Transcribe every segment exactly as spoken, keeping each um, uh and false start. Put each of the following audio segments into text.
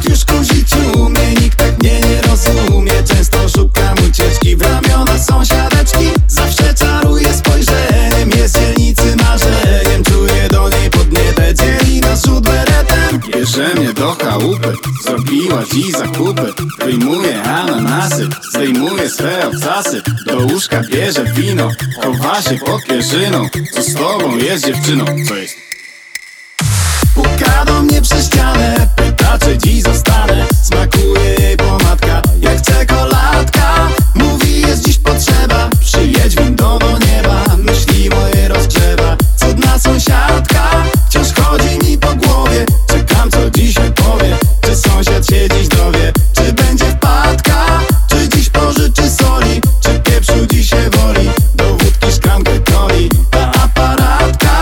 lat już kuzić umie, nikt tak mnie nie rozumie. Często szukam ucieczki w ramiona sąsiadeczki. Zawsze czaruje spojrzeniem, jest dzielnicy marzeniem. Czuję do niej podnietę, dzieli nas rzut beretem. Bierze mnie do chałupy, zrobiła dziś zakupy. Wyjmuje ananasy, zdejmuje swe obcasy. Do łóżka bierze wino, chowa się pod pierzyną. Co z tobą jest, dziewczyną? Co jest? Puka do mnie przez ścianę, pyta, czy dziś zostanę. Smakuje jej pomadka jak czekoladka. Mówi, jest dziś potrzeba, przyjedź windą do nieba. Myśli moje rozgrzewa, cudna sąsiadka. Wciąż chodzi mi po głowie, czekam co dzisiaj powie. Czy sąsiad się dziś dowie, czy będzie wpadka? Czy dziś pożyczy soli, czy pieprzu dzisiaj woli? Do wódki szklankę coli, ta aparatka.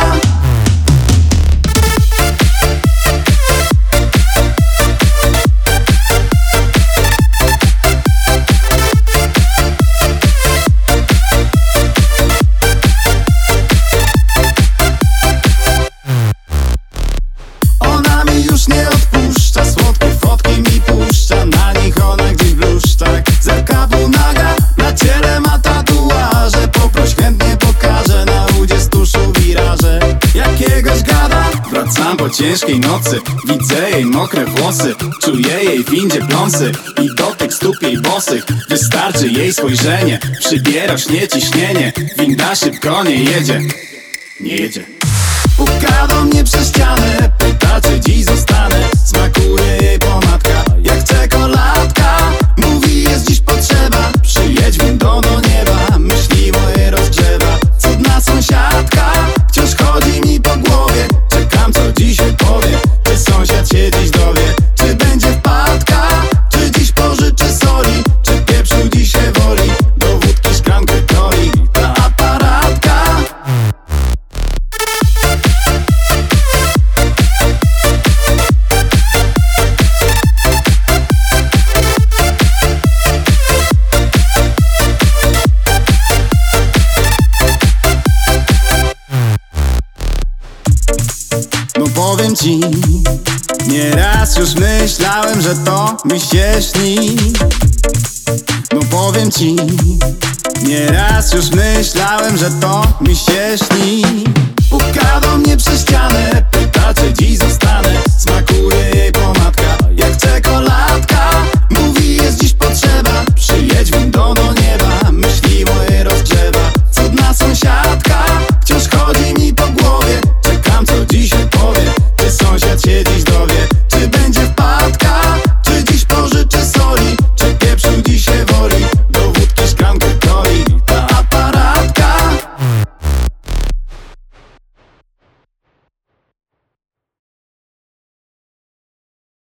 Ona mi już nie odpuszcza, słodkie fotki mi puszcza. Na nich ona gdzieś bluszcza, zerka naga. Na ciele ma tatuaże, poproś chętnie pokażę. Na udzie z tuszu wiraże, jakiegoś gada. Wracam po ciężkiej nocy, widzę jej mokre włosy. Czuję jej w windzie pląsy i dotyk stóp jej bosych. Wystarczy jej spojrzenie, przybiera śnie ciśnienie. Winda szybko nie jedzie, nie jedzie. Puka do mnie przez ścianę, pyta, czy dziś zostanę. Smakuje jej pomadka jak czekoladka. Mówi, jest dziś potrzeba, przyjedź windą do nieba. Myśli moje rozgrzewa, cudna sąsiadka. Wciąż chodzi mi po głowie, czekam co dzisiaj powie. Czy sąsiad się dziś dowie, czy będzie wpadka? Czy dziś pożyczy soli, czy pieprzu dzisiaj woli? Do wódki szklankę coli, ta aparatka. No powiem ci, nieraz już myślałem, że to mi się śni. No powiem ci, nieraz już myślałem, że to mi się śni. Puka do mnie przez ścianę, pyta, czy dziś zostanę. Smakuje